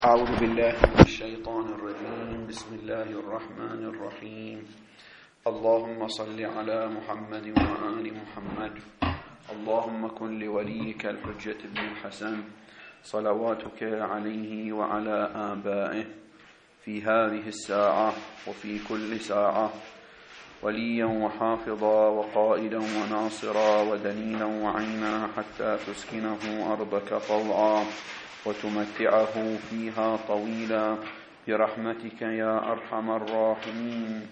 أعوذ بالله من الشيطان الرجيم. بسم الله الرحمن الرحيم. اللهم صل على محمد وآل محمد. اللهم كن لوليك الحجة بن الحسن صلواتك عليه وعلى آبائه في هذه الساعة وفي كل ساعة وليا وحافظا وقائدا وناصرا ودليلا وعينا حتى تسكنه أرضك طوعا وتمتعه فيها طويلا برحمتك يا أرحم الراحمين.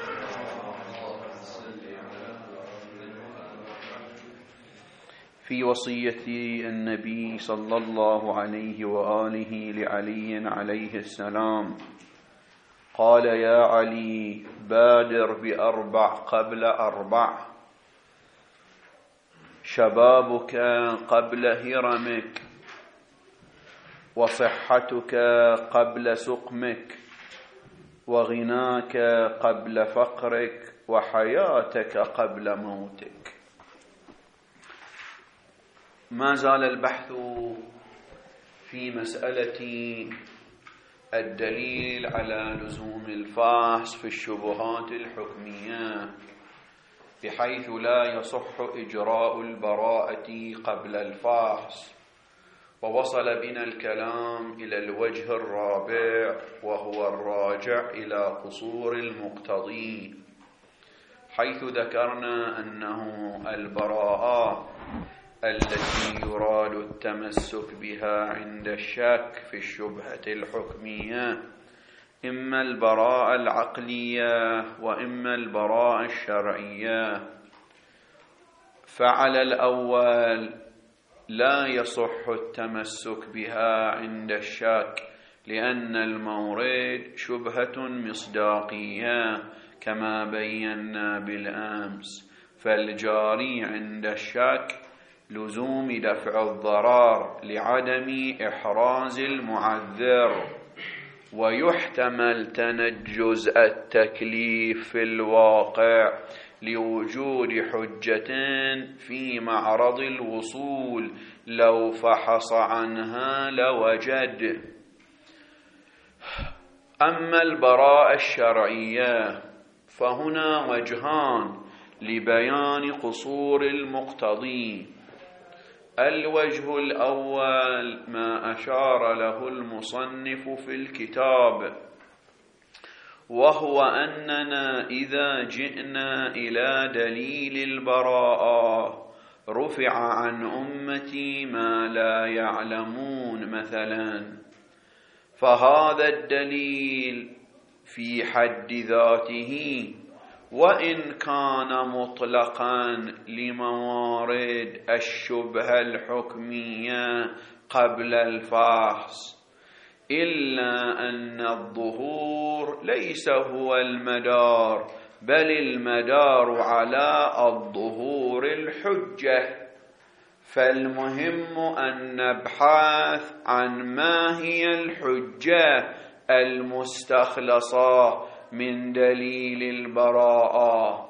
في وصية النبي صلى الله عليه وآله لعلي عليه السلام قال: يا علي بادر بأربع قبل أربع، شبابك قبل هرمك، وصحتك قبل سقمك، وغناك قبل فقرك، وحياتك قبل موتك. ما زال البحث في مسألة الدليل على لزوم الفحص في الشبهات الحكمية، بحيث لا يصح إجراء البراءة قبل الفحص. ووصل بنا الكلام إلى الوجه الرابع، وهو الراجع إلى قصور المقتضي، حيث ذكرنا أنه البراءة التي يراد التمسك بها عند الشك في الشبهة الحكمية إما البراءة العقلية وإما البراءة الشرعية. فعلى الأول لا يصح التمسك بها عند الشك، لأن المورد شبهة مصداقية كما بينا بالأمس، فالجاري عند الشك لزوم دفع الضرر لعدم إحراز المعذر، ويحتمل تنجز التكليف في الواقع لوجود حجة في معرض الوصول لو فحص عنها لوجد. أما البراءة الشرعية فهنا وجهان لبيان قصور المقتضي. الوجه الأول ما أشار له المصنف في الكتاب، وهو أننا إذا جئنا إلى دليل البراءة رفع عن أمتي ما لا يعلمون مثلا، فهذا الدليل في حد ذاته وإن كان مطلقا لموارد الشبهة الحكمية قبل الفحص، إلا أن الظهور ليس هو المدار، بل المدار على الظهور الحجة. فالمهم أن نبحث عن ما هي الحجة المستخلصة من دليل البراءة،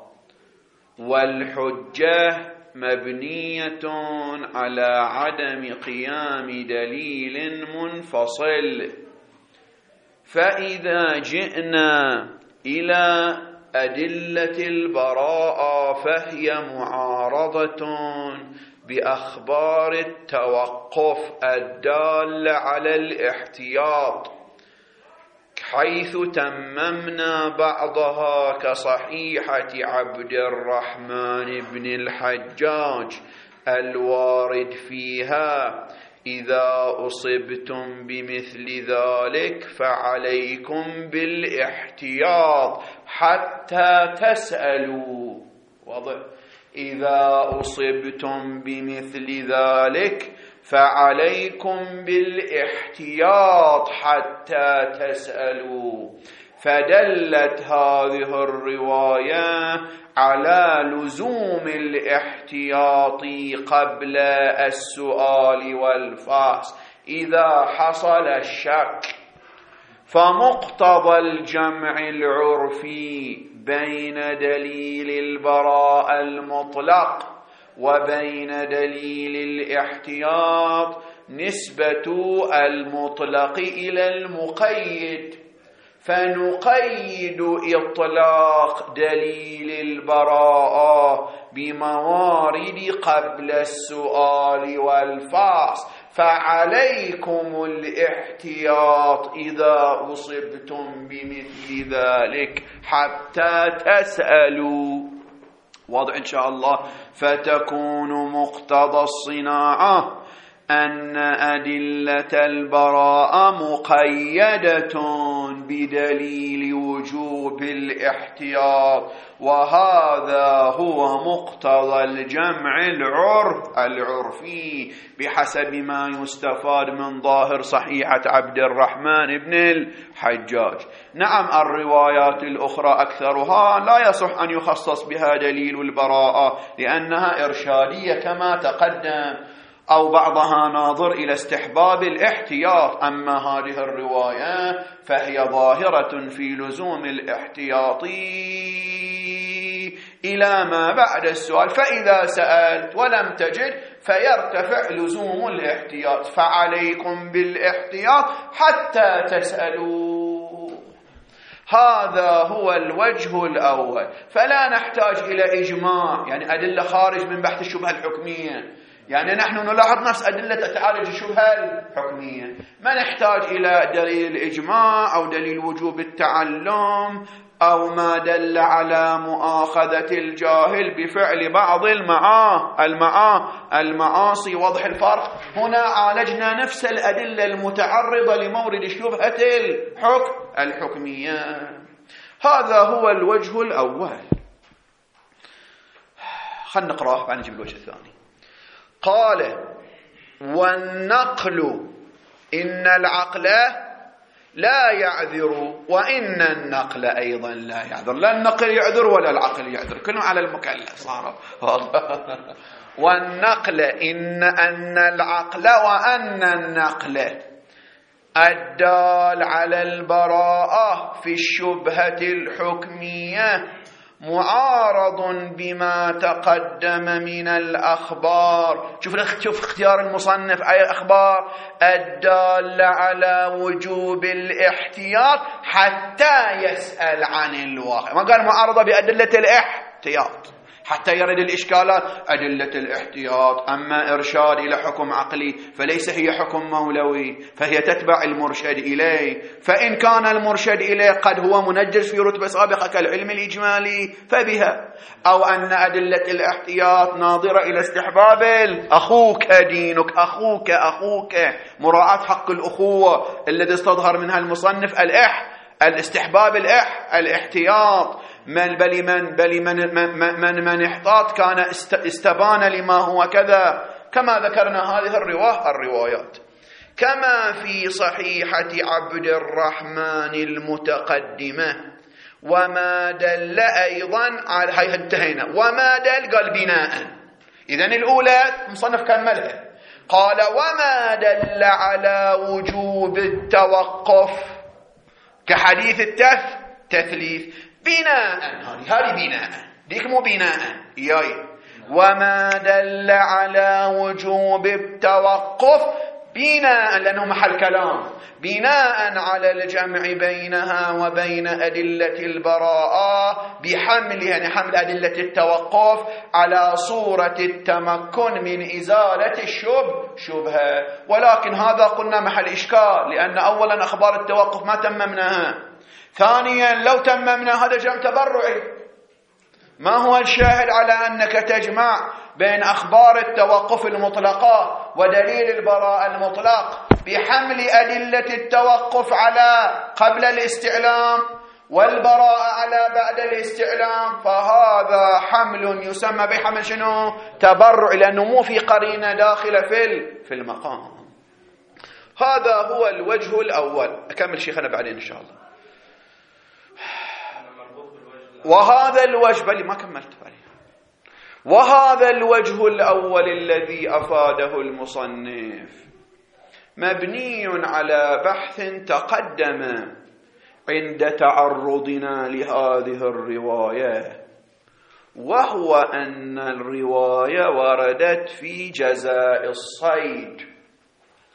والحجة مبنية على عدم قيام دليل منفصل. فإذا جئنا إلى أدلة البراءة فهي معارضة بأخبار التوقف الدالة على الاحتياط، حيث تممنا بعضها كصحيحة عبد الرحمن بن الحجاج الوارد فيها: إذا أصبتم بمثل ذلك فعليكم بالاحتياط حتى تسألوا. واضح؟ إذا أصبتم بمثل ذلك فعليكم بالاحتياط حتى تسألوا. فدلت هذه الرواية على لزوم الاحتياط قبل السؤال والفحص إذا حصل الشك. فمقتضى الجمع العرفي بين دليل البراءة المطلق وبين دليل الاحتياط نسبة المطلق إلى المقيد، فنقيد إطلاق دليل البراءة بموارد قبل السؤال والفحص، فعليكم الاحتياط إذا أصبتم بمثل ذلك حتى تسألوا. واضح إن شاء الله. فتكون مقتضى الصناعة أن أدلة البراءة مقيدة بدليل وجوب الاحتياط، وهذا هو مقتضى الجمع العرفي بحسب ما يستفاد من ظاهر صحيحة عبد الرحمن بن الحجاج. نعم الروايات الأخرى أكثرها لا يصح أن يخصص بها دليل البراءة لأنها إرشادية كما تقدم، أو بعضها ناظر إلى استحباب الاحتياط، أما هذه الرواية فهي ظاهرة في لزوم الاحتياط إلى ما بعد السؤال، فإذا سألت ولم تجد فيرتفع لزوم الاحتياط، فعليكم بالاحتياط حتى تسألوا. هذا هو الوجه الأول. فلا نحتاج إلى إجماع، يعني أدلة خارج من بحث الشبهة الحكمية، يعني نحن نلاحظ نفس أدلة تعالج الشبهة الحكمية، ما نحتاج إلى دليل إجماع أو دليل وجوب التعلم أو ما دل على مؤاخذة الجاهل بفعل بعض المعاصي. واضح الفرق؟ هنا عالجنا نفس الأدلة المتعرضة لمورد الشبهة الحكمية. هذا هو الوجه الأول. خلنا نقرأه بعد نجيب الوجه الثاني. قال: والنقل إن العقل لا يعذر وإن النقل أيضا لا يعذر. لا النقل يعذر ولا العقل يعذر، كلهم على المكلف صار. والنقل أن العقل وأن النقل الدال على البراءة في الشبهة الحكمية معارض بما تقدم من الأخبار. شوف اختيار المصنف أي أخبار الدالة على وجوب الاحتياط حتى يسأل عن الواقع، ما قال معارضة بأدلة الاحتياط حتى يرد الإشكالات أدلة الاحتياط. أما إرشاد إلى حكم عقلي فليس هي حكم مولوي، فهي تتبع المرشد إليه، فإن كان المرشد إليه قد هو منجز في رتبة سابقة كالعلم الإجمالي فبها، أو أن أدلة الاحتياط ناظرة إلى استحباب أخوك دينك، أخوك مراعاة حق الأخوة الذي استظهر منها المصنف الاستحباب الاحتياط. من احتاط كان استبان لما هو كذا، كما ذكرنا هذه الروايات. كما في صحيحة عبد الرحمن المتقدمة. وما دل أيضا على هاي انتهينا. وما دل قال بناء، إذن الأولى مصنف كان ملها. قال: وما دل على وجوب التوقف كحديث التثليث بناء، هذه بناء، ديك مو بناء إياي. وما دل على وجوب التوقف بناء، لأنه محل كلام، بناء على الجمع بينها وبين أدلة البراءة بحمل، يعني حمل أدلة التوقف على صورة التمكن من إزالة الشبهة. ولكن هذا قلنا محل إشكال، لأن أولا أخبار التوقف ما تممناها، ثانيا لو تممنا هذا جمع تبرعي. ما هو الشاهد على أنك تجمع بين أخبار التوقف المطلقة ودليل البراءة المطلق بحمل أدلة التوقف على قبل الاستعلام والبراءة على بعد الاستعلام؟ فهذا حمل يسمى بحمل شنو؟ تبرع، لأنه مو في قرينة داخلة في المقام. هذا هو الوجه الأول. أكمل شيخنا بعدين إن شاء الله. وهذا الوجه بلي ما كملت بلي. وهذا الوجه الأول الذي أفاده المصنف مبني على بحث تقدم عند تعرضنا لهذه الرواية، وهو أن الرواية وردت في جزاء الصيد،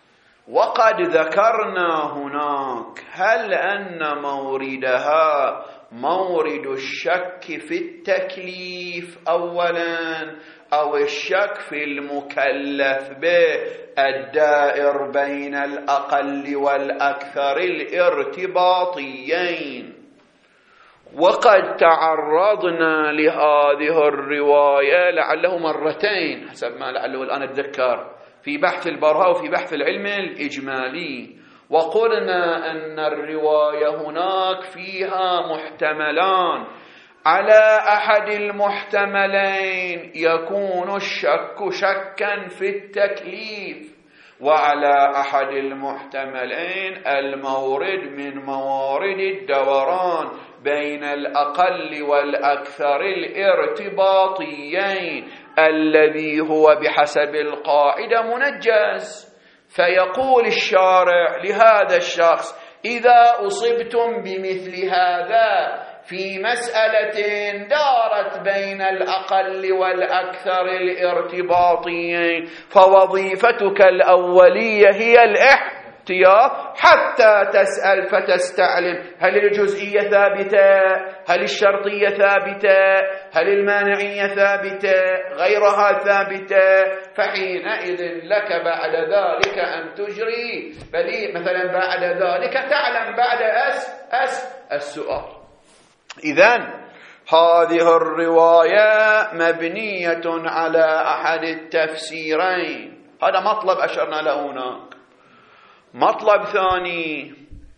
وقد ذكرنا هناك هل أن موردها مورد الشك في التكليف أولا أو الشك في المكلف به الدائر بين الأقل والأكثر الارتباطيين. وقد تعرضنا لهذه الرواية لعله مرتين حسب ما لعله الآن أتذكر في بحث البراءة وفي بحث العلم الإجمالي، وقلنا أن الرواية هناك فيها محتملان. على أحد المحتملين يكون الشك شكا في التكليف، وعلى أحد المحتملين المورد من موارد الدوران بين الأقل والأكثر الارتباطيين الذي هو بحسب القاعدة منجز. فيقول الشارع لهذا الشخص إذا أصبتم بمثل هذا في مسألة دارت بين الأقل والأكثر الارتباطيين فوظيفتك الأولية هي الاحتياط حتى تسأل فتستعلم هل الجزئية ثابتة، هل الشرطية ثابتة، هل المانعية ثابتة، غيرها ثابتة، فحينئذ لك بعد ذلك أن تجري بل مثلا بعد ذلك تعلم بعد السؤال. إذن هذه الرواية مبنية على أحد التفسيرين، هذا مطلب أشرنا له هناك. مطلب ثاني،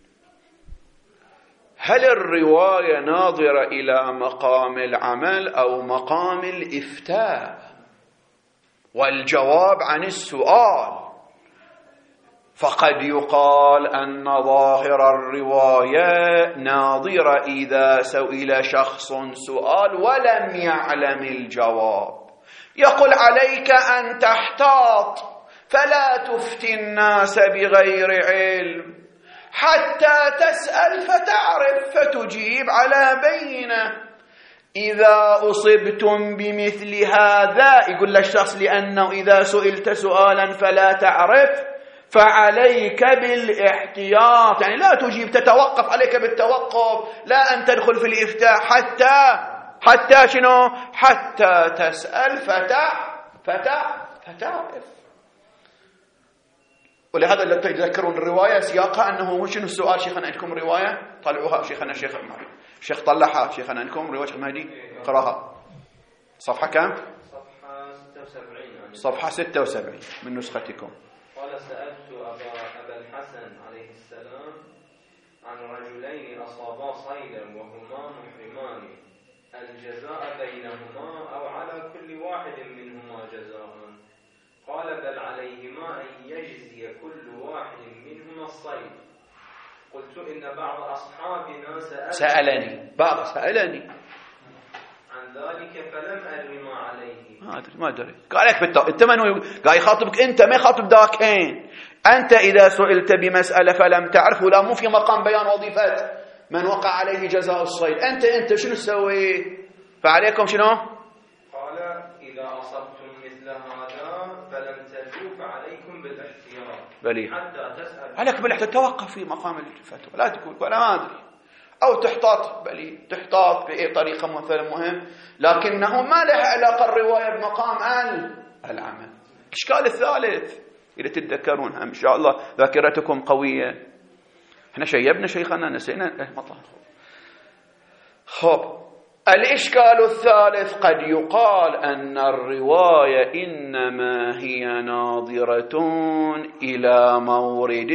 هل الرواية ناظرة إلى مقام العمل أو مقام الإفتاء؟ والجواب عن السؤال. فقد يقال أن ظاهر الرواية ناظرة إذا سئل شخص سؤال ولم يعلم الجواب، يقول عليك أن تحتاط فلا تفتي الناس بغير علم حتى تسأل فتعرف فتجيب على بينة. إذا أصبتم بمثل هذا، يقول للشخص لأنه إذا سئلت سؤالا فلا تعرف فعليك بالاحتياط، يعني لا تجيب، تتوقف، عليك بالتوقف، لا أن تدخل في الإفتاء حتى شنو؟ حتى تسأل فتعرف. ولهذا اللي تذكرون الرواية سياقها أنه شنو السؤال؟ شيخنا عندكم رواية؟ طلعوها شيخنا الشيخ عمر، الشيخ طلعها. شيخنا عندكم رواية شيخ مهدي؟ قراها. صفحة كم؟ صفحة 76 من نسختكم. قال سألت أبا الحسن عليه السلام عن رجلين أصابا صيدا وهما محرمان، الجزاء بينهما أو على كل واحد منهما جزاء؟ قال بل عليهما أن يجزي كل واحد منهما الصيد. قلت إن بعض أصحابنا سألني عن ذلك فلم أدري ما عليه. ما أدري. قال لك أنت من قال يخاطبك أنت، ما يخاطب ذاكين. أنت إذا سئلت بمسألة فلم تعرف، ولا مو في مقام بيان وظيفة من وقع عليه جزاء الصيد. أنت شنو تسوي؟ فعليكم شنو؟ قال إذا أصبتم مثل هذا فلم تجوا فعليكم بالاحتياط حتى تسأل. عليك بالاحتياط، توقف في مقام الفتوى، لا تقول ولا ما أدري، أو تحتاط، تحتاط بأي طريقة مثلا مهم، لكنه ما لها علاقة الرواية بمقام العمل. الإشكال الثالث إذا تتذكرون إن شاء الله ذاكرتكم قوية، احنا شيبنا شيخنا نسينا مطلع. خب الإشكال الثالث، قد يقال أن الرواية إنما هي ناظرة إلى مورد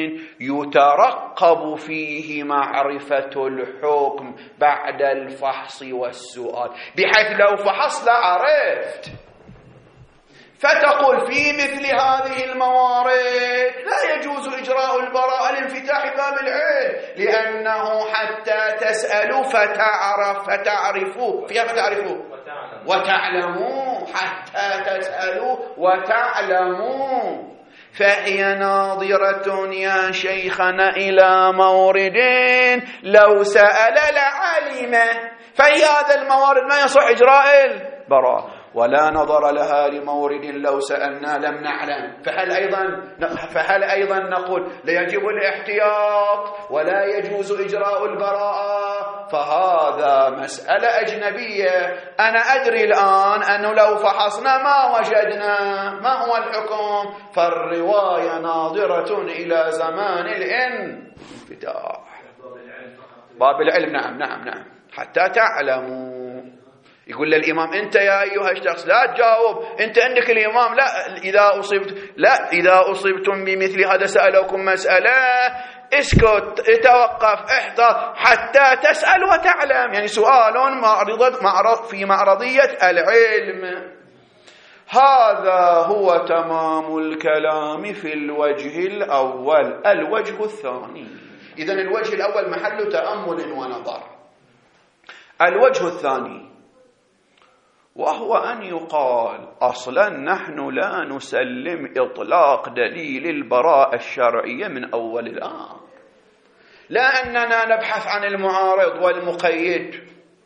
يترقب فيه معرفة الحكم بعد الفحص والسؤال، بحيث لو فحص لعرفت. فتقول في مثل هذه الموارد لا يجوز إجراء البراءة لانفتاح باب العلم، لأنه حتى تسألوا فتعرفوا فيها وتعلموا، حتى تسألوا وتعلموا. فهي ناظرة يا شيخنا إلى مورد لو سأل لعلمه، فهي هذا الموارد ما يصح إجراء البراءة. ولا نظر لها لمورد لو سألنا لم نعلم. فهل أيضا نقول ليجب الاحتياط ولا يجوز إجراء البراءة؟ فهذا مسألة أجنبية. أنا أدري الآن أنه لو فحصنا ما وجدنا ما هو الحكم، فالرواية ناظرة إلى زمان الانفتاح. باب العلم. نعم حتى تعلموا. يقول للإمام أنت يا أيها الشخص لا تجاوب، أنت عندك الإمام لا إذا أصبتم بمثل هذا سألوكم مسألة اسكت، توقف، احذر حتى تسأل وتعلم. يعني سؤال في معرضية العلم. هذا هو تمام الكلام في الوجه الأول. الوجه الثاني، إذن الوجه الأول محل تأمل ونظر. الوجه الثاني وهو أن يقال أصلا نحن لا نسلم إطلاق دليل البراءة الشرعية من أول الأمر، لا أننا نبحث عن المعارض والمقيد،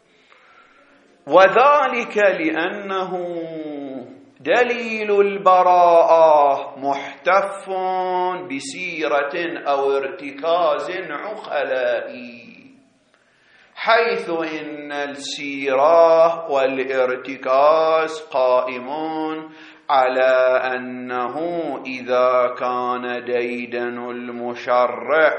وذلك لأنه دليل البراءة محتف بسيرة أو ارتكاز عقلائي، حيث إن السيرة والارتكاز قائمون على أنه إذا كان ديدن المشرع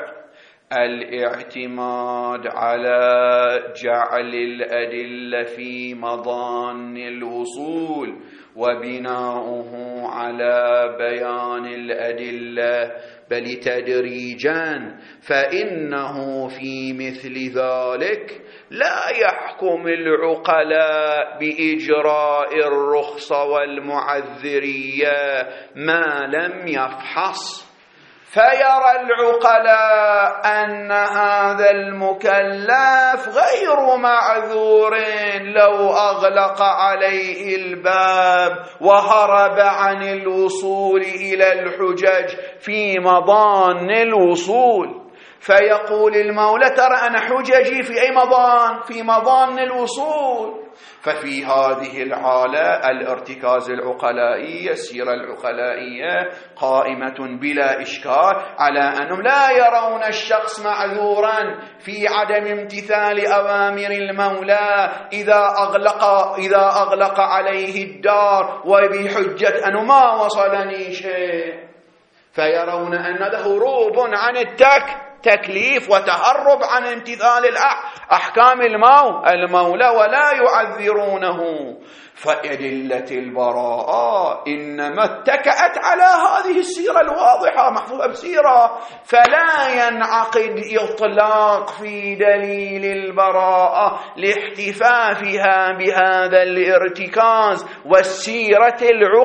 الاعتماد على جعل الأدلة في مظان الوصول وبناؤه على بيان الأدلة بل تدريجا، فإنه في مثل ذلك لا يحكم العقلاء بإجراء الرخصة والمعذرية ما لم يفحص، فيرى العقلاء أن هذا المكلف غير معذور لو أغلق عليه الباب وهرب عن الوصول إلى الحجج في مضان الوصول. فيقول المولى ترى أنا حججي في أي مضان؟ في مضان الوصول. ففي هذه الحالة الارتكاز العقلائي، السيرة العقلائية قائمة بلا إشكال على أنهم لا يرون الشخص معذورا في عدم امتثال أوامر المولى إذا أغلق عليه الدار وبحجة أنه ما وصلني شيء، فيرون أن له هروب عن تكليف وتهرب عن امتثال أحكام المولى ولا يعذرونه. فأدلة البراءة إنما اتكأت على هذه السيرة الواضحة محفوظة بسيرة، فلا ينعقد إطلاق في دليل البراءة لاحتفافها بهذا الارتكاز والسيرة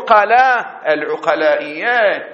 العقلائية.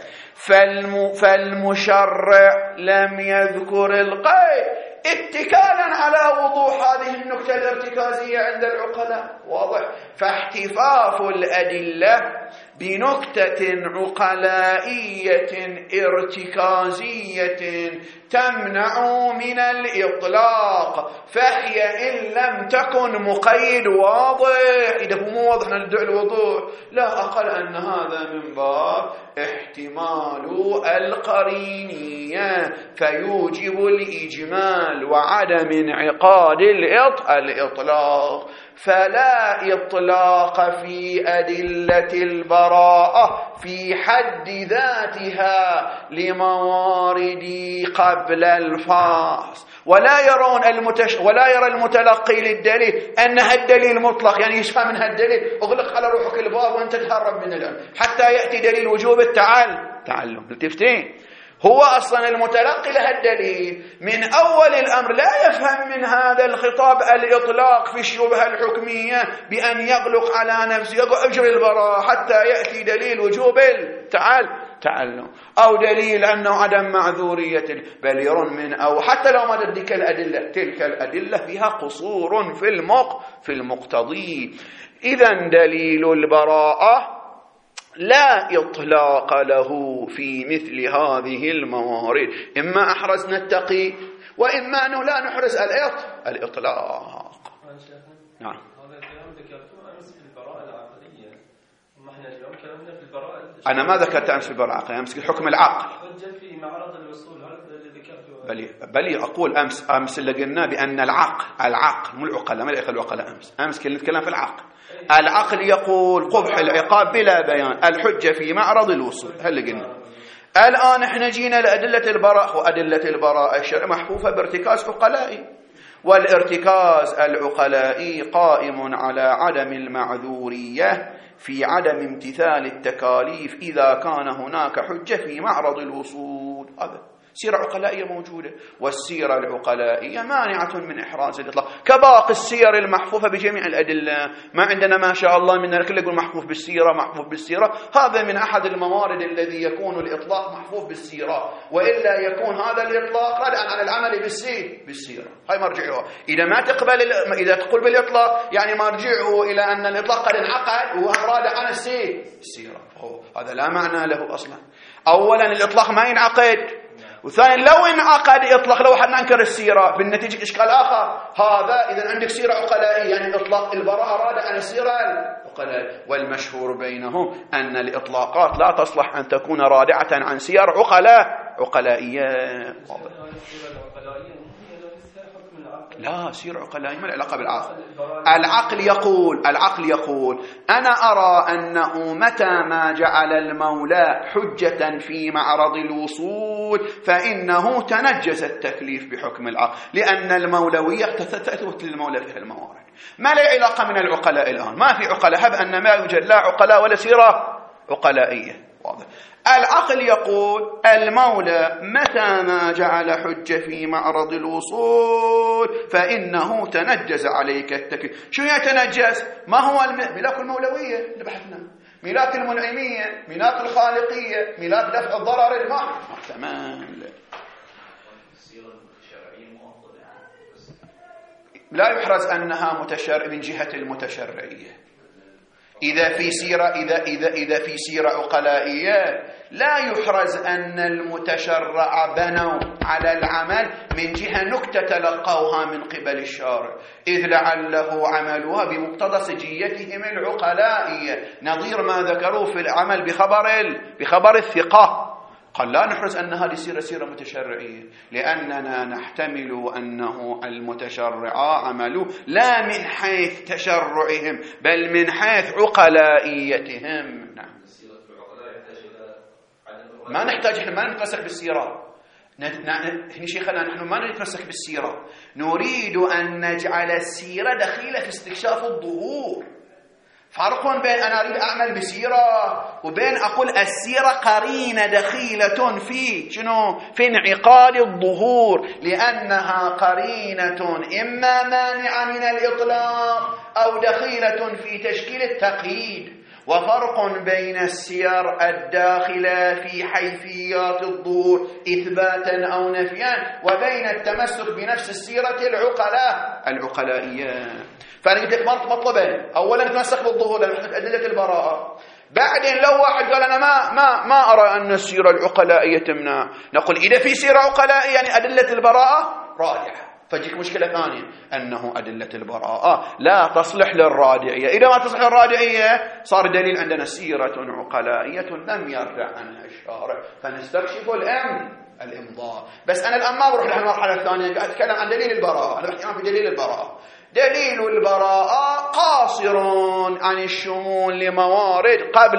فالمشرع لم يذكر القيد اتكالا على وضوح هذه النكتة الارتكازية عند العقلاء، واضح. فاحتفاف الأدلة بنكتة عقلائية ارتكازية تمنع من الإطلاق، فهي إن لم تكن مقيد واضح، إذا هو مو واضح ندعي الوضوح، لا أقل أن هذا من باب احتمال القرينية فيوجب الإجمال وعدم انعقاد الإطلاق. فلا إطلاق في أدلة البراءة في حد ذاتها لموارد قبل الفحص، ولا يرى المتلقي للدليل أنها الدليل مطلق، يعني يشفى من هالدليل اغلق على روحك الباب وانت تهرب من العلم حتى يأتي دليل وجوب التعلم. التفتين هو أصلا المتلقي لها الدليل من أول الأمر لا يفهم من هذا الخطاب الإطلاق في الشبهة الحكمية بأن يغلق على نفسه أجر البراءة حتى يأتي دليل وجوب التعلم أو دليل أنه عدم معذورية، بل يرون من أو حتى لو ما تلك الأدلة فيها قصور في المقتضي. إذن دليل البراءة لا إطلاق له في مثل هذه الموارد، إما أحرزنا التقي وإما أنه لا نحرز الإطلاق. نعم. هذا الكلام ذكرته أمس في البراءة العقلية، أنا ما ذكرت أمس البراءة، أمس حكم العقل. حجة في معرض الوصول، هذا اللي ذكرته. بل أقول أمس اللي قلنا بأن العقل مو العقلاء، ما يأخذ العقلاء أمس كنا نتكلم في العقل. العقل يقول قبح العقاب بلا بيان، الحجة في معرض الوصول، هل قلنا. الآن احنا جينا لأدلة البراءة، وأدلة البراءة الشرع محفوفة بارتكاز عقلائي، والارتكاز العقلائي قائم على عدم المعذورية في عدم امتثال التكاليف إذا كان هناك حجة في معرض الوصول. هذا سيرة عقلائية موجودة، والسيرة العقلائية مانعة من إحراز الإطلاق كباقي السير المحفوفة بجميع الأدلة. ما عندنا ما شاء الله من الكل يقول محفوف بالسيرة، هذا من أحد الموارد الذي يكون الإطلاق محفوف بالسيرة، وإلا يكون هذا الإطلاق ردعا عن العمل بالسيرة. هاي مرجعها. إذا تقول بالإطلاق يعني مرجعه إلى أن الإطلاق قد انعقد وهو رادع عن السيرة، هذا لا معنى له أصلا. أولا الإطلاق ما ينعقد، وثانيا لو انعقد إطلاق لو حد ننكر السيرة بالنتيجة إشكال آخر. هذا إذا عندك سيرة عقلائية يعني إطلاق البراءة رادع عن السيرة العقلائية، والمشهور بينهم أن الإطلاقات لا تصلح أن تكون رادعة عن سير عقلائية. لا، سير عقلائي ما العلاقة بالعقل. العقل يقول أنا أرى أنه متى ما جعل المولى حجة في معرض الوصول فإنه تنجز التكليف بحكم العقل، لأن المولوية تثبت للمولى فيها الموارد. ما له علاقة من العقلاء الآن، ما في عقلاء، هب أن ما يوجد لا عقلاء ولا سيرة عقلائية. واضح. العقل يقول المولى متى ما جعل حجة في معرض الوصول فإنه تنجز عليك التكليف. شو يتنجز؟ ما هو ملاك المولوية اللي بحثنا، ملاك المنعمية، ملاك الخالقية، ملاك دفع الضرر المحض. تمام. لا يحرز أنها متشرع من جهة المتشرعية. إذا في سيرة عقلائية لا يحرز أن المتشرع بنوا على العمل من جهة نكتة تلقوها من قبل الشارع، إذ لعله عملوها بمقتضى سجيتهم العقلائية، نظير ما ذكروا في العمل بخبر الثقة. قال لا نحرز أن هذه سيرة متشرعية، لأننا نحتمل أنه المتشرعا عملوا لا من حيث تشرعهم بل من حيث عقلائيتهم. نعم. ما نحتاج، احنا ما نتمسك بالسيرة. شيخنا نحن ما نتمسك بالسيرة، نريد أن نجعل السيرة دخيلة في استكشاف الظهور. فرق بين أنا أريد أعمل بسيرة وبين أقول السيرة قرينة دخيلة في شنو؟ في انعقاد الظهور، لأنها قرينة إما مانعة من الإطلاق أو دخيلة في تشكيل التقييد. وفرق بين السير الداخلة في حيثيات الظهور إثباتا أو نفيا وبين التمسك بنفس السيرة العقلائية. فأنا قلت لك مطلبين، أولا نتمسك بالظهور لأن أدلة البراءة، بعدين لو واحد قال أنا ما أرى أن السيرة العقلائية تمنع، نقول إذا في سيرة عقلائية يعني أدلة البراءة راجعة. فجيك مشكلة ثانية أنه أدلة البراءة لا تصلح للرادعية، إذا ما تصلح للرادعية صار دليل عندنا سيرة عقلائية لم يرجع عنها الشارع، فنستكشف الإمضاء. بس أنا الآن ما بروح للمرحلة الثانية، قاعد أتكلم عن دليل البراءة. أنا بحكي عن دليل البراءة. دليل البراءة قاصر عن الشمول لموارد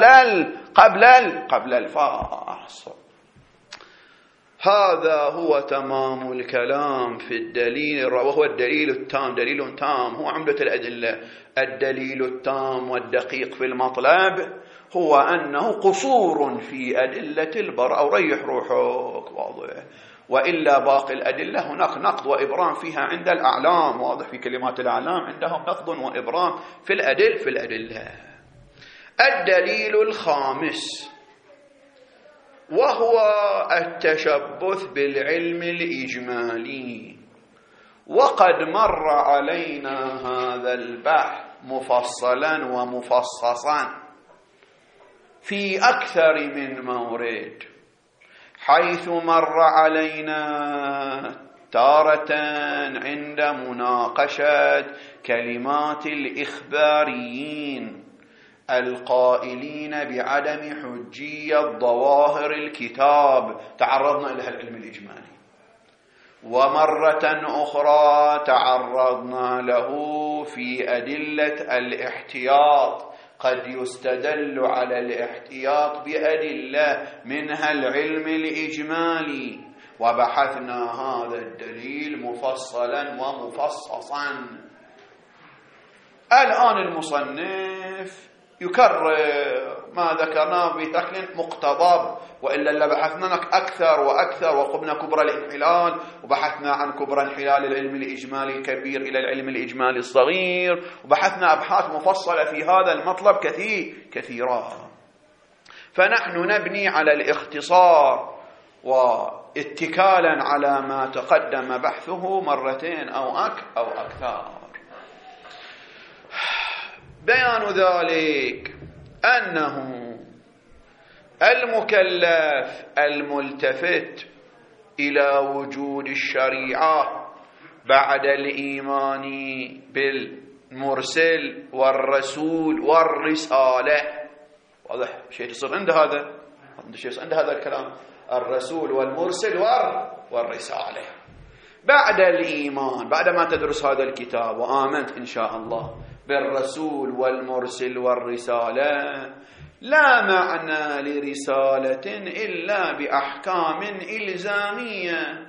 قبل الفاصل. هذا هو تمام الكلام في الدليل، وهو الدليل التام. دليل تام هو عمدة الأدلة. الدليل التام والدقيق في المطلب هو أنه قصور في أدلة البراءة، وريح روحك. واضح. وإلا باقي الأدلة هناك نقض وإبرام فيها عند الأعلام. واضح. في كلمات الأعلام عندهم نقض وإبرام في الأدلة. الدليل الخامس وهو التشبث بالعلم الإجمالي. وقد مر علينا هذا البحث مفصلا ومفصصا في أكثر من مورد، حيث مر علينا تارة عند مناقشة كلمات الإخباريين القائلين بعدم حجية ظواهر الكتاب، تعرضنا إلى العلم الإجمالي، ومرة أخرى تعرضنا له في أدلة الاحتياط. قد يستدل على الاحتياط بأدلة منها العلم الإجمالي، وبحثنا هذا الدليل مفصلا ومفصصا. الآن المصنف يكرر ما ذكرناه بشكل مقتضب، وإلا لبحثنا أكثر وأكثر، وقمنا كبرى الانحلال، وبحثنا عن كبرى انحلال العلم الإجمالي الكبير إلى العلم الإجمالي الصغير، وبحثنا أبحاث مفصلة في هذا المطلب كثيرا. فنحن نبني على الاختصار واتكالا على ما تقدم بحثه مرتين أو أكثر. بيان ذلك أنه المكلف الملتفت إلى وجود الشريعة بعد الإيمان بالمرسل والرسول والرسالة، واضح شيء تصير عند هذا الكلام، الرسول والمرسل والرسالة بعد الإيمان، بعد ما تدرس هذا الكتاب وآمنت إن شاء الله بالرسول والمرسل والرسالة، لا معنى لرسالة إلا بأحكام إلزامية.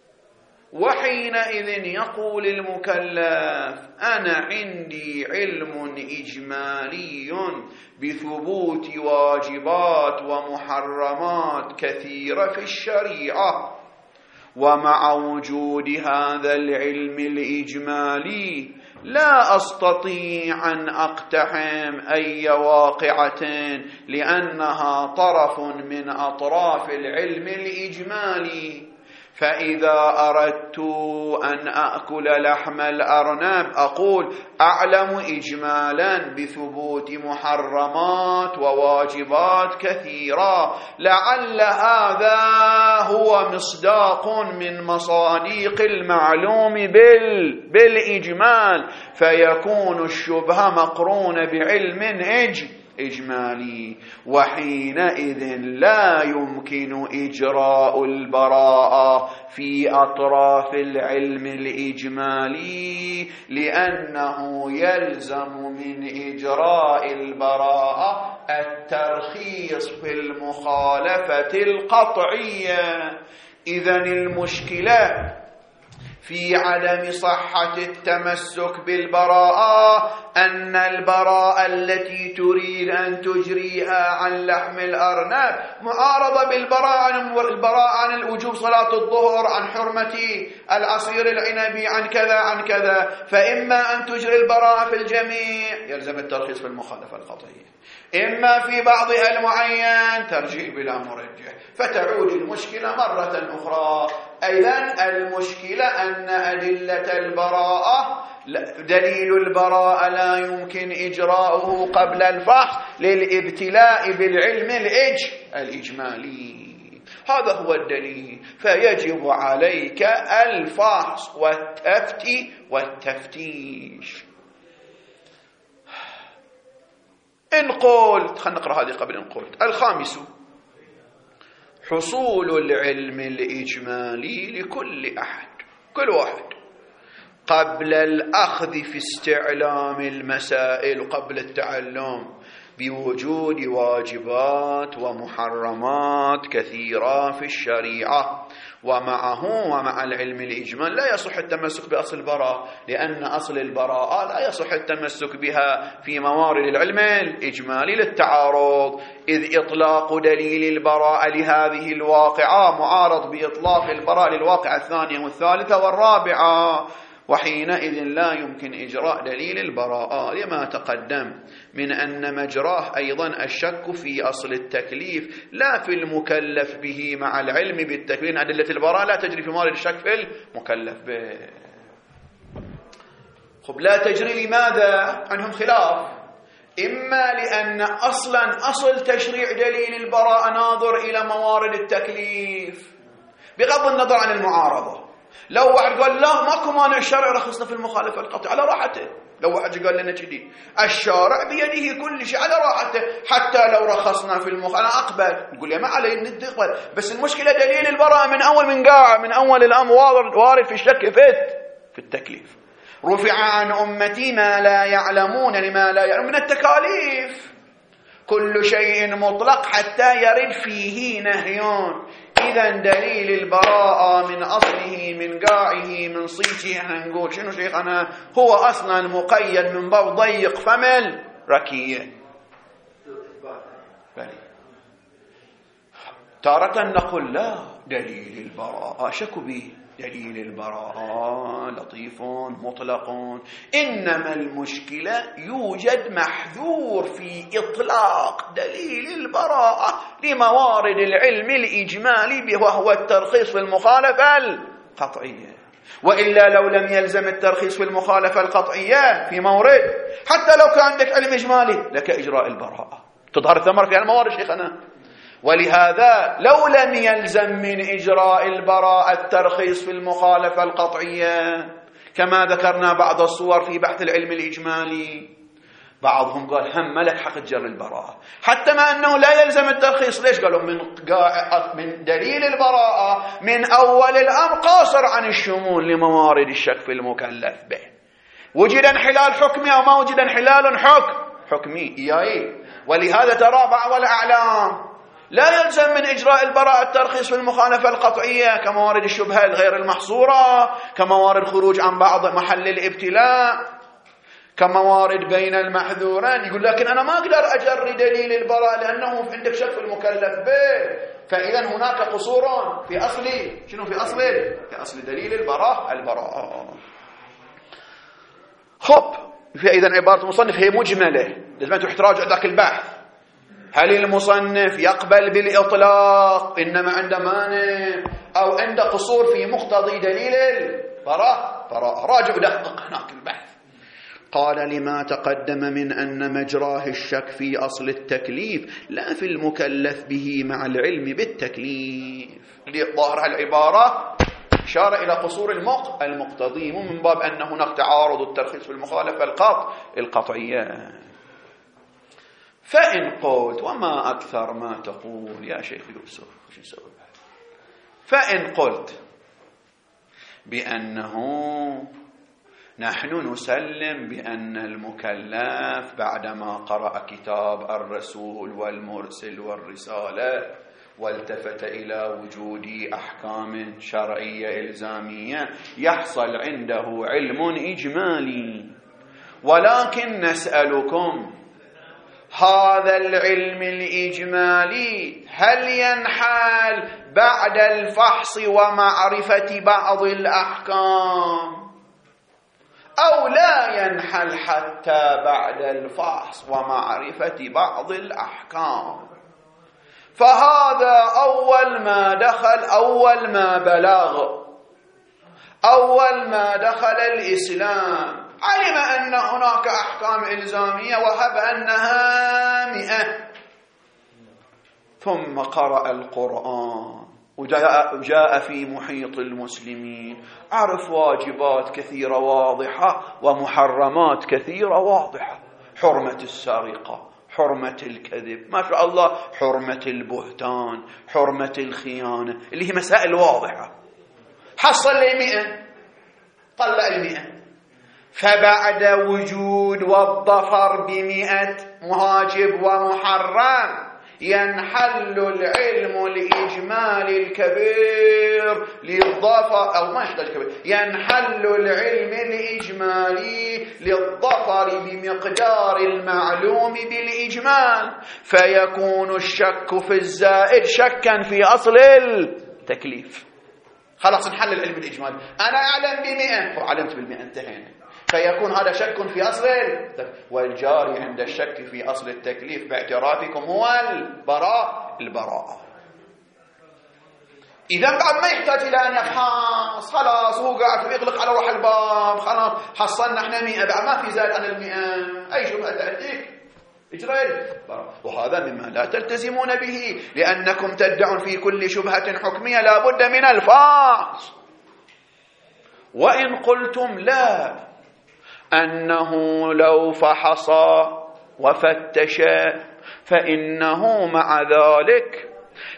وحينئذ يقول المكلف: أنا عندي علم إجمالي بثبوت واجبات ومحرمات كثيرة في الشريعة، ومع وجود هذا العلم الإجمالي لا أستطيع أن أقتحم أي واقعة، لأنها طرف من أطراف العلم الإجمالي. فإذا أردت أن أكل لحم الأرنب أقول أعلم إجمالا بثبوت محرمات وواجبات كثيرة، لعل هذا هو مصداق من مصاديق المعلوم بالإجمال، فيكون الشبهة مقرونة بعلم إجمالي، وحينئذ لا يمكن إجراء البراءة في أطراف العلم الإجمالي، لأنه يلزم من إجراء البراءة الترخيص في المخالفة القطعية. إذن المشكلة في عدم صحة التمسك بالبراءة أن البراءة التي تريد أن تجريها عن لحم الأرنب معارضة بالبراءة عن الوجوب صلاة الظهر، عن حرمة العصير العنبي، عن كذا. فإما أن تجري البراءة في الجميع يلزم الترخيص في المخالفة القطعية، إما في بعضها المعين ترجيح بلا مرجح، فتعود المشكلة مرة أخرى. أيضا المشكلة أن أدلة البراءة، دليل البراءة لا يمكن إجراؤه قبل الفحص للابتلاء بالعلم الإجمالي. هذا هو الدليل، فيجب عليك الفحص والتفتيش. إن قلت، خلينا نقرأ هذه قبل إن قلت. الخامس: حصول العلم الإجمالي لكل أحد، كل واحد، قبل الأخذ في استعلام المسائل، قبل التعلم، بوجود واجبات ومحرمات كثيرة في الشريعة. ومع العلم الإجمال لا يصح التمسك بأصل البراءة، لأن أصل البراءة لا يصح التمسك بها في موارد العلم الإجمالي للتعارض، إذ إطلاق دليل البراءة لهذه الواقعة معارض بإطلاق البراءة للواقعة الثانية والثالثة والرابعة، وحينئذ لا يمكن إجراء دليل البراءة، لما تقدم من أن مجراه أيضا الشك في أصل التكليف لا في المكلف به، مع العلم بالتكليف أدلة البراءة لا تجري في مورد الشك في المكلف به. خب لا تجري، لماذا؟ عنهم خلاف، إما لأن أصل تشريع دليل البراءة ناظر إلى موارد التكليف بغض النظر عن المعارضة، لو واحد قال لا ماكو مانع الشرع رخصنا في المخالفة القطعية على راحته، لو واحد قال لنا كذي الشارع بيده كل شيء على راحته، حتى لو رخصنا في المخالفة أنا أقبل، نقول يا ما علي نقبل، بس المشكلة دليل البراءة من أول من قاع من أول الأمر وارد في الشك في التكليف. رفع عن أمتي ما لا يعلمون لما لا يعلمون من التكاليف، كل شيء مطلق حتى يرد فيه نهيون. إذا دليل البراءة من أصله من قاعه من صيته، احنا نقول شنو شيخنا هو أصلا مقيد من باب ضيق فمل ركية. تارة نقول لا دليل البراءة شكو به، دليل البراءة لطيف مطلق، إنما المشكلة يوجد محذور في إطلاق دليل البراءة لموارد العلم الإجمالي وهو الترخيص في المخالفة القطعية. وإلا لو لم يلزم الترخيص في المخالفة القطعية في مورد، حتى لو كان عندك علم إجمالي لك إجراء البراءة، تظهر ثمرة في الموارد شيخنا. ولهذا لو لم يلزم من إجراء البراءة الترخيص في المخالفة القطعية كما ذكرنا بعض الصور في بحث العلم الإجمالي، بعضهم قال هم لك حق تجر البراءة حتى ما أنه لا يلزم الترخيص. ليش؟ قالوا من دليل البراءة من أول الأمر قاصر عن الشمول لموارد الشك في المكلف به، وجد انحلال حكمي أو ما وجد انحلال حكمي ولهذا ترى بعض الأعلام لا يلزم من إجراء البراءة الترخيص في المخالفة القطعية كموارد الشبهة الغير المحصورة، كموارد خروج عن بعض محل الابتلاء، كموارد بين المحذورين. يقول لكن أنا ما أقدر أجري دليل البراءة لأنه عندك شك في المكلف به، فإذا هناك قصور في أصل شنو في أصل دليل البراءة. خب فإذا عبارة المصنف هي مجملة، لازم أنتم تراجعوا ذاك البحث. هل المصنف يقبل بالإطلاق إنما عنده مانع أو عنده قصور في مقتضي دليل البراءة؟ راجعوا دقق هناك البحث. قال لما تقدم من أن مجراه الشك في أصل التكليف لا في المكلف به مع العلم بالتكليف. ظاهر العبارة إشارة إلى قصور المقتضي، من باب أن هناك تعارض الترخيص في المخالفة القطعية. فإن قلت وما أكثر ما تقول يا شيخ يوسف شو نسوي؟ فإن قلت بأنه نحن نسلم بأن المكلف بعدما قرأ كتاب الرسول والمرسل والرسالة والتفت إلى وجود أحكام شرعية إلزامية يحصل عنده علم إجمالي، ولكن نسألكم هذا العلم الإجمالي هل ينحل بعد الفحص ومعرفة بعض الأحكام أو لا ينحل حتى بعد الفحص ومعرفة بعض الأحكام؟ فهذا أول ما دخل أول ما بلغ أول ما دخل الإسلام علم أن هناك أحكام إلزامية وهب أنها 100، ثم قرأ القرآن وجاء في محيط المسلمين، عرف واجبات كثيرة واضحة ومحرمات كثيرة واضحة، حرمة السرقة، حرمة الكذب، ما شاء الله، حرمة البهتان، حرمة الخيانة، اللي هي مسائل واضحة. حصل لي 100، طلع 100، فبعد وجود والظفر ب100 واجب ومحرم ينحل العلم الإجمالي الكبير للظفر، أو ما يحتاج كبير، ينحل العلم الإجمالي للظفر بمقدار المعلوم بالإجمال، فيكون الشك في الزائد شكا في أصل التكليف. خلاص نحل العلم الإجمالي، أنا أعلم ب100 وعلمت بال100 انتهينا، فيكون هذا شك في أصل والجاري عند الشك في أصل التكليف باعترافكم هو البراءة. إذا بعد ما يحتاج إلى أن يفحص، خلاص هو قاعد يغلق على روح الباب، خلاص حصلنا احنا 100، بعد ما في زاد عن 100 أي شبهة تأتيك إجراء. وهذا مما لا تلتزمون به، لأنكم تدعون في كل شبهة حكمية لا بد من الفحص. وإن قلتم لا، أنه لو فحص وفتش فإنه مع ذلك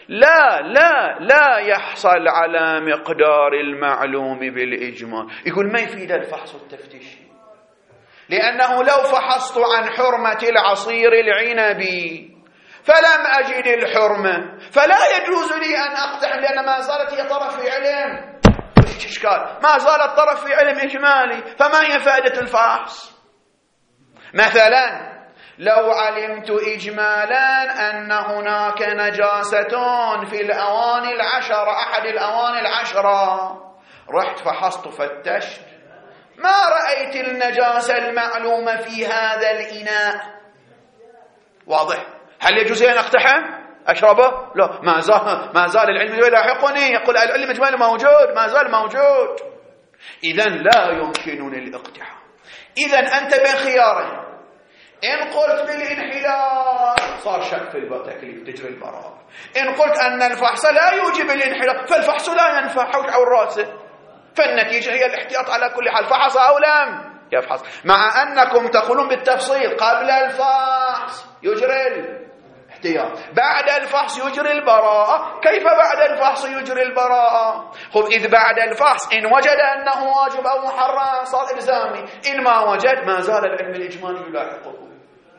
لا يحصل على مقدار المعلوم بالإجمال. يقول ما يفيد الفحص والتفتيش، لأنه لو فحصت عن حرمة العصير العنبي فلم أجد الحرمة فلا يجوز لي أن أقتحم، لأن ما زالت هي طرف في علم إشكال، ما زالت طرف في علم إجمالي، فما هي فائدة الفحص؟ مثلا لو علمت إجمالا أن هناك نجاسة في الأواني العشرة، أحد الأواني العشرة، رحت فحصت فتشت ما رأيت النجاسة المعلومة في هذا الإناء، واضح؟ هل يجوز أن أقتحم أشربه؟ لا، ما زال العلم يلاحقني، يقول العلم الإجمالي موجود، ما زال موجود. إذن لا يمكنني الاقتحام. إذن أنت بين خيارين، إن قلت بالانحلال صار شك في التكليف تجري البراءة، إن قلت أن الفحص لا يوجب الانحلال فالفحص لا ينفع، حوش أو الراسة، فالنتيجة هي الاحتياط على كل حال، فحص أو لم يفحص. مع أنكم تقولون بالتفصيل قبل الفحص يجري الاحتياط، بعد الفحص يجري البراءة. كيف بعد الفحص يجري البراءة؟ إذ بعد الفحص إن وجد أنه واجب أو محرم صار إلزامي، إن ما وجد ما زال العلم الإجمالي يلاحقه.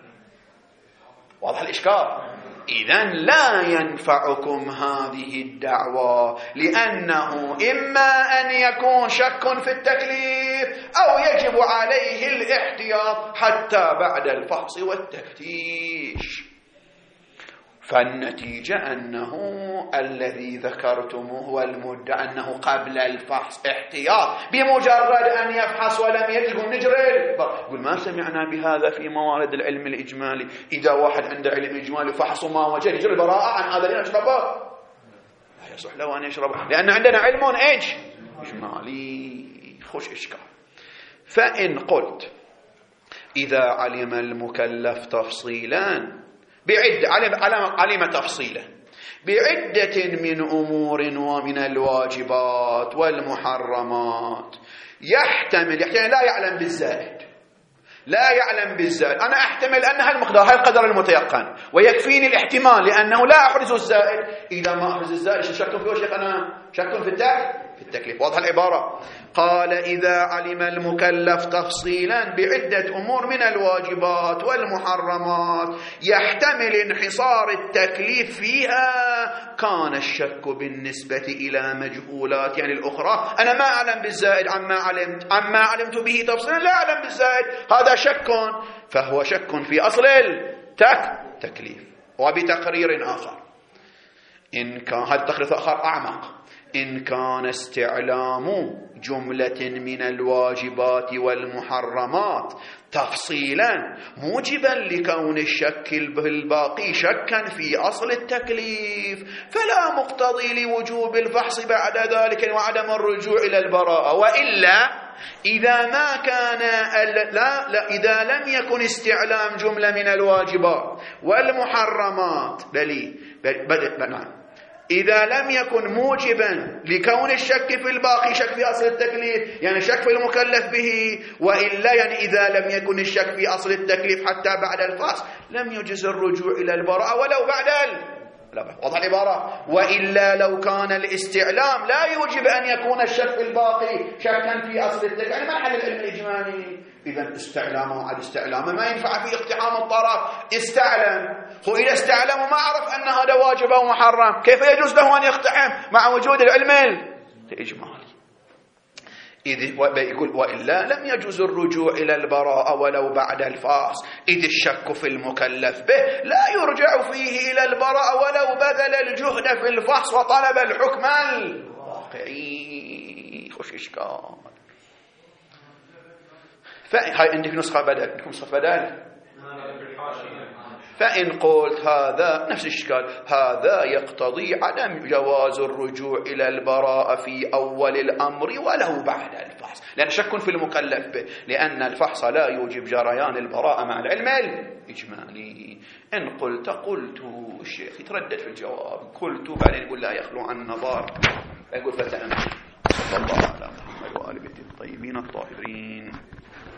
واضح الإشكال؟ إذن لا ينفعكم هذه الدعوة، لأنه إما أن يكون شك في التكليف أو يجب عليه الاحتياط حتى بعد الفحص والتفتيش. فالنتيجة أنه الذي ذكرتموه هو المدعى أنه قبل الفحص احتياط، بمجرد أن يفحص ولم يجد نجري. يقول ما سمعنا بهذا في موارد العلم الإجمالي. إذا واحد عنده علم إجمالي فحص وما وجد يجري البراءة عن هذا اللي نشربه، لا يصح له أن يشربه، لأن عندنا علم إجمالي. خوش إشكال. فإن قلت إذا علم المكلف تفصيلا علم تفصيلا بعدة من أمور ومن الواجبات والمحرمات، يحتمل لا يعلم بالزائد، لا يعلم بالزائد. أنا أحتمل أن هالمقدار هاي القدر المتيقن ويكفيني الاحتمال، لأنه لا أحرز الزائد. إذا ما أحرز الزائد شك فيه وشيخ، أنا شك في التكليف. واضح العبارة؟ قال إذا علم المكلف تفصيلا بعدة أمور من الواجبات والمحرمات يحتمل انحصار التكليف فيها، كان الشك بالنسبة إلى مجهولات يعني الأخرى. أنا ما أعلم بالزائد عما علمت به تفصيلا، لا أعلم بالزائد، هذا شك، فهو شك في أصل التكليف. وبتقرير آخر، إن كان هذا التقرير آخر أعمق، إن كان استعلام جملة من الواجبات والمحرمات تفصيلا موجبا لكون الشك الباقي شكا في أصل التكليف، فلا مقتضي لوجوب الفحص بعد ذلك وعدم الرجوع إلى البراءة. وإلا إذا ما كان إذا لم يكن استعلام جملة من الواجبات والمحرمات إذا لم يكن موجبا لكون الشك في الباقي شك في أصل التكليف، يعني شك في المكلف به، وإلا يعني إذا لم يكن الشك في أصل التكليف حتى بعد الفحص لم يجز الرجوع إلى البراءة ولو بعد وضع العبارة. وإلا لو كان الاستعلام لا يوجب أن يكون الشك في الباقي شكا في أصل التكليف، يعني ما حل العلم الإجمالي. إذا استعلامه على استعلامه ما ينفع في اقتحام الطرف. استعلم، إذا استعلم وما عرف أن هذا واجب أو محرم كيف يجوز له أن يقتحم مع وجود العلم الإجمالي؟ يقول وإلا لم يجوز الرجوع إلى البراءة ولو بعد الفحص، إذ الشك في المكلف به لا يرجع فيه إلى البراءة ولو بذل الجهد في الفحص وطلب الحكم الواقعي. خوش إشكال. هاي عندك نسخة بدل، عندكم نسخة بدل؟ فإن قلت هذا نفس الإشكال، هذا يقتضي عدم جواز الرجوع إلى البراءة في أول الأمر ولو بعد الفحص، لأن شك في المكلف به، لأن الفحص لا يوجب جريان البراءة مع العلم الإجمالي. إن قلت الشيخ يتردد في الجواب، قلت بعدين يقول لا يخلو عن نظر، يقول فتأمل. صلى الله عليه وسلم. بيت الطيبين الطاهرين.